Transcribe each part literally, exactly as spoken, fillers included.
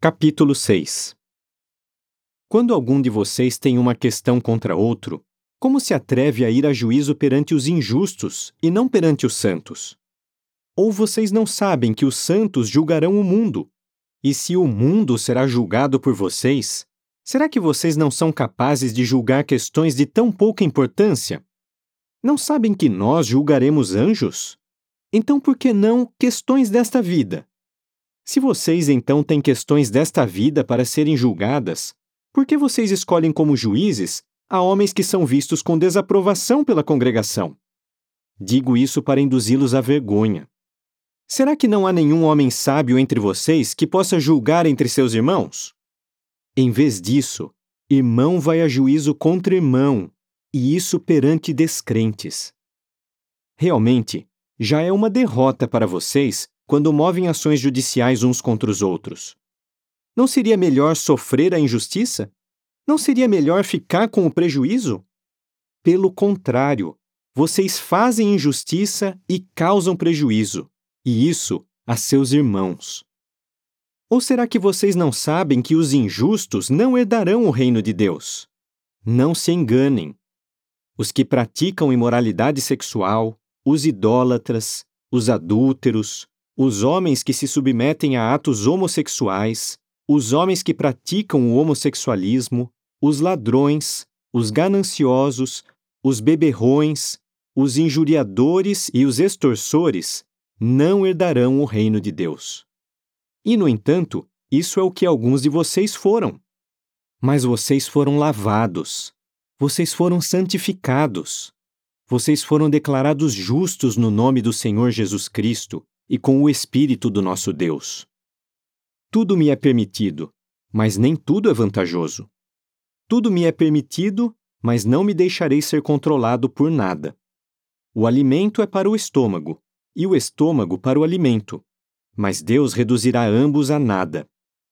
Capítulo seis. Quando algum de vocês tem uma questão contra outro, como se atreve a ir a juízo perante os injustos e não perante os santos? Ou vocês não sabem que os santos julgarão o mundo? E se o mundo será julgado por vocês, será que vocês não são capazes de julgar questões de tão pouca importância? Não sabem que nós julgaremos anjos? Então por que não questões desta vida? Se vocês então têm questões desta vida para serem julgadas, por que vocês escolhem como juízes a homens que são vistos com desaprovação pela congregação? Digo isso para induzi-los à vergonha. Será que não há nenhum homem sábio entre vocês que possa julgar entre seus irmãos? Em vez disso, irmão vai a juízo contra irmão, e isso perante descrentes. Realmente, já é uma derrota para vocês quando movem ações judiciais uns contra os outros. Não seria melhor sofrer a injustiça? Não seria melhor ficar com o prejuízo? Pelo contrário, vocês fazem injustiça e causam prejuízo, e isso a seus irmãos. Ou será que vocês não sabem que os injustos não herdarão o reino de Deus? Não se enganem. Os que praticam imoralidade sexual, os idólatras, os adúlteros, os homens que se submetem a atos homossexuais, os homens que praticam o homossexualismo, os ladrões, os gananciosos, os beberrões, os injuriadores e os extorsores não herdarão o reino de Deus. E, no entanto, isso é o que alguns de vocês foram. Mas vocês foram lavados, vocês foram santificados, vocês foram declarados justos no nome do Senhor Jesus Cristo e com o Espírito do nosso Deus. Tudo me é permitido, mas nem tudo é vantajoso. Tudo me é permitido, mas não me deixarei ser controlado por nada. O alimento é para o estômago, e o estômago para o alimento, mas Deus reduzirá ambos a nada.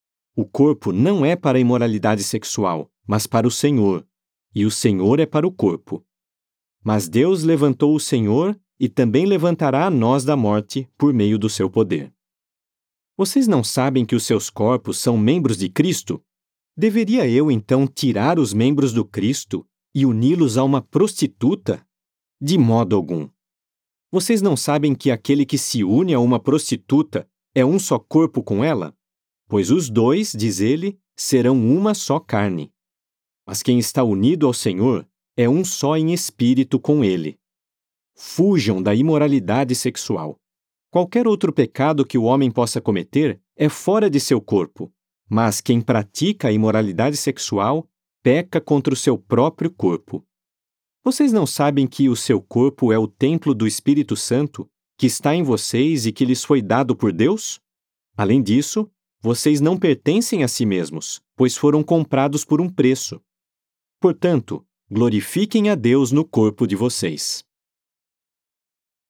O corpo não é para a imoralidade sexual, mas para o Senhor, e o Senhor é para o corpo. Mas Deus levantou o Senhor e também levantará a nós da morte por meio do seu poder. Vocês não sabem que os seus corpos são membros de Cristo? Deveria eu, então, tirar os membros do Cristo e uni-los a uma prostituta? De modo algum. Vocês não sabem que aquele que se une a uma prostituta é um só corpo com ela? Pois os dois, diz ele, serão uma só carne. Mas quem está unido ao Senhor é um só em espírito com ele. Fujam da imoralidade sexual. Qualquer outro pecado que o homem possa cometer é fora de seu corpo, mas quem pratica a imoralidade sexual peca contra o seu próprio corpo. Vocês não sabem que o seu corpo é o templo do Espírito Santo, que está em vocês e que lhes foi dado por Deus? Além disso, vocês não pertencem a si mesmos, pois foram comprados por um preço. Portanto, glorifiquem a Deus no corpo de vocês.